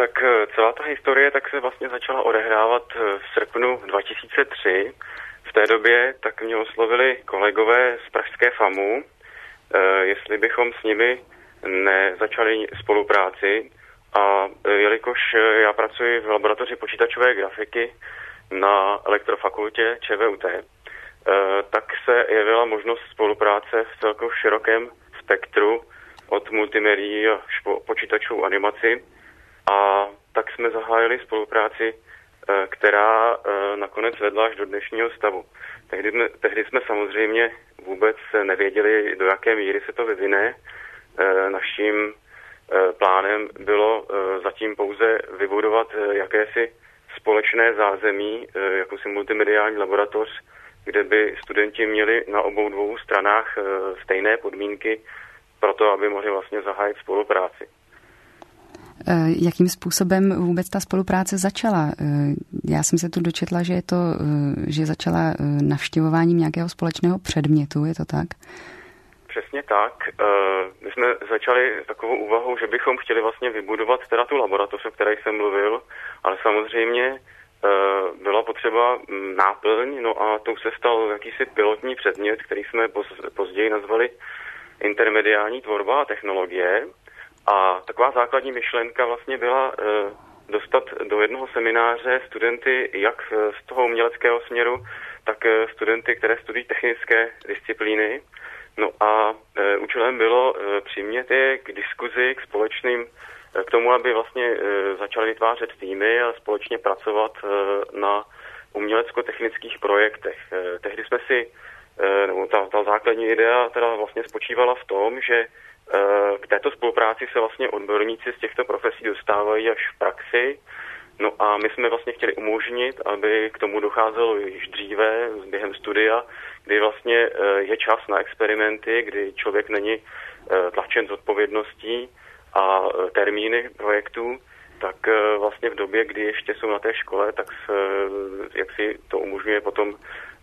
Tak celá ta historie tak se vlastně začala odehrávat v srpnu 2003. V té době tak mě oslovili kolegové z pražské FAMu, jestli bychom s nimi nezačali spolupráci. A jelikož já pracuji v laboratoři počítačové grafiky na elektrofakultě ČVUT, tak se jevila možnost spolupráce v celkem širokém spektru od multimedií a počítačovou animaci. A tak jsme zahájili spolupráci, která nakonec vedla až do dnešního stavu. Tehdy jsme samozřejmě vůbec nevěděli, do jaké míry se to vyvine. Naším plánem bylo zatím pouze vybudovat jakési společné zázemí, jakousi multimediální laboratoř, kde by studenti měli na obou dvou stranách stejné podmínky pro to, aby mohli vlastně zahájit spolupráci. Jakým způsobem vůbec ta spolupráce začala? Já jsem se tu dočetla, že začala navštěvováním nějakého společného předmětu, je to tak? Přesně tak. My jsme začali takovou úvahou, že bychom chtěli vlastně vybudovat teda tu laboratoř, o které jsem mluvil, ale samozřejmě byla potřeba náplň, no a tou se stal jakýsi pilotní předmět, který jsme později nazvali intermediální tvorba a technologie. A taková základní myšlenka vlastně byla dostat do jednoho semináře studenty jak z toho uměleckého směru, tak studenty, které studují technické disciplíny. No a účelem bylo přimět je k diskuzi, k tomu, aby vlastně začali vytvářet týmy a společně pracovat na umělecko-technických projektech. Tehdy jsme ta základní idea teda vlastně spočívala v tom, že k této spolupráci se vlastně odborníci z těchto profesí dostávají až v praxi. No a my jsme vlastně chtěli umožnit, aby k tomu docházelo již dříve, během studia, kdy vlastně je čas na experimenty, kdy člověk není tlačen z odpovědností a termíny projektů, tak vlastně v době, kdy ještě jsou na té škole, tak jak si to umožňuje potom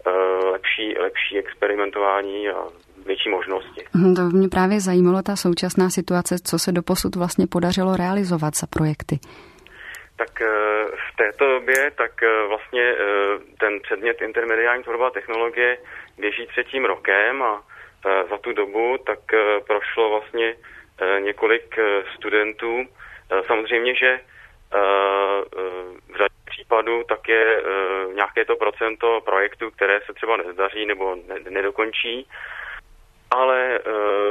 lepší experimentování a větší možnosti. To mě právě zajímalo, ta současná situace, co se doposud vlastně podařilo realizovat za projekty. Tak v této době tak vlastně ten předmět intermediální tvorba a technologie běží 3. rokem a za tu dobu tak prošlo vlastně několik studentů. Samozřejmě, že v řadě případů tak je nějaké to procento projektů, které se třeba nezdaří nebo nedokončí, ale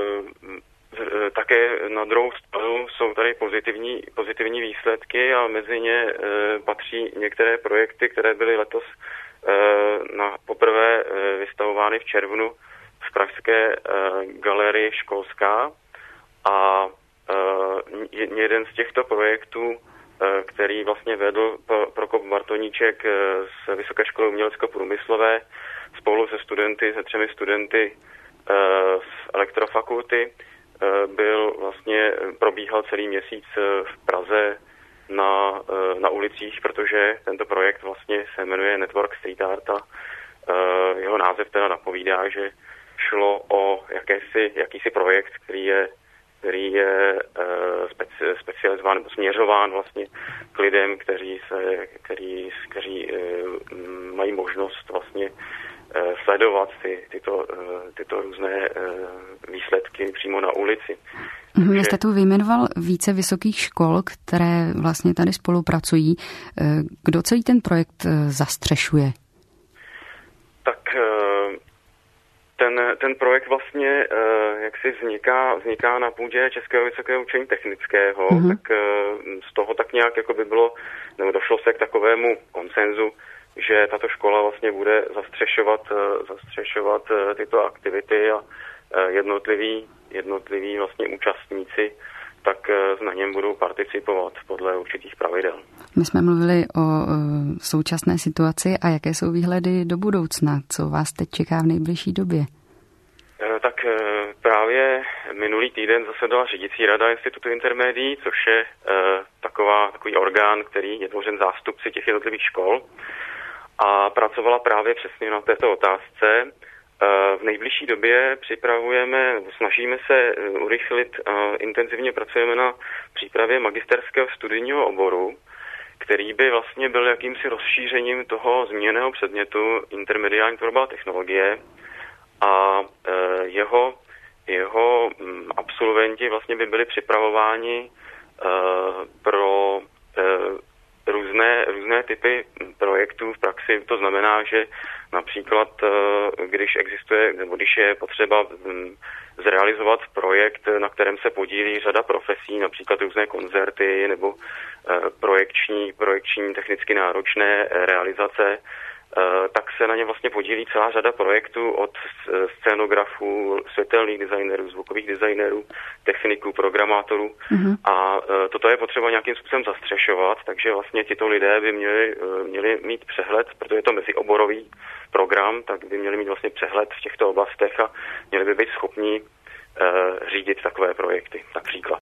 také na druhou stranu jsou tady pozitivní výsledky a mezi ně patří některé projekty, které byly letos poprvé vystavovány v červnu v pražské galerii školská a jeden z těchto projektů, který vlastně vedl Prokop Bartoníček z Vysoké školy umělecko-průmyslové spolu se 3 studenty z elektrofakulty, probíhal celý měsíc v Praze na ulicích, protože tento projekt vlastně se jmenuje Network Street Art a jeho název teda napovídá, že šlo o jakýsi projekt, který je specializován nebo směřován vlastně k lidem, kteří mají možnost vlastně sledovat tyto různé výsledky přímo na ulici. Vy jste tu vyjmenoval více vysokých škol, které vlastně tady spolupracují. Kdo celý ten projekt zastřešuje? Tak ten projekt vlastně jaksi vzniká na půdě Českého vysokého učení technického, tak z toho tak nějak jako by bylo, nebo došlo se k takovému konsenzu, že tato škola vlastně bude zastřešovat tyto aktivity a jednotliví vlastně účastníci tak na něm budou participovat podle určitých pravidel. My jsme mluvili o současné situaci a jaké jsou výhledy do budoucna, co vás teď čeká v nejbližší době? Tak právě minulý týden zasedala řídící rada Institutu intermédií, což je takový orgán, který je tvořen zástupci těch jednotlivých škol a pracovala právě přesně na této otázce V nejbližší době snažíme se urychlit, intenzivně pracujeme na přípravě magisterského studijního oboru, který by vlastně byl jakýmsi rozšířením toho zmíněného předmětu intermediální tvorba a technologie a jeho absolventi vlastně by byli připravováni pro různé typy projektů v praxi. To znamená, že například, když je potřeba zrealizovat projekt, na kterém se podílí řada profesí, například různé koncerty nebo projekční technicky náročné realizace, tak se na ně vlastně podílí celá řada projektů od scénografů, světelných designérů, zvukových designérů, techniků, programátorů. A toto je potřeba nějakým způsobem zastřešovat, takže vlastně tito lidé by měli mít přehled, protože je to mezioborový program, tak by měli mít vlastně přehled v těchto oblastech a měli by být schopni řídit takové projekty, například.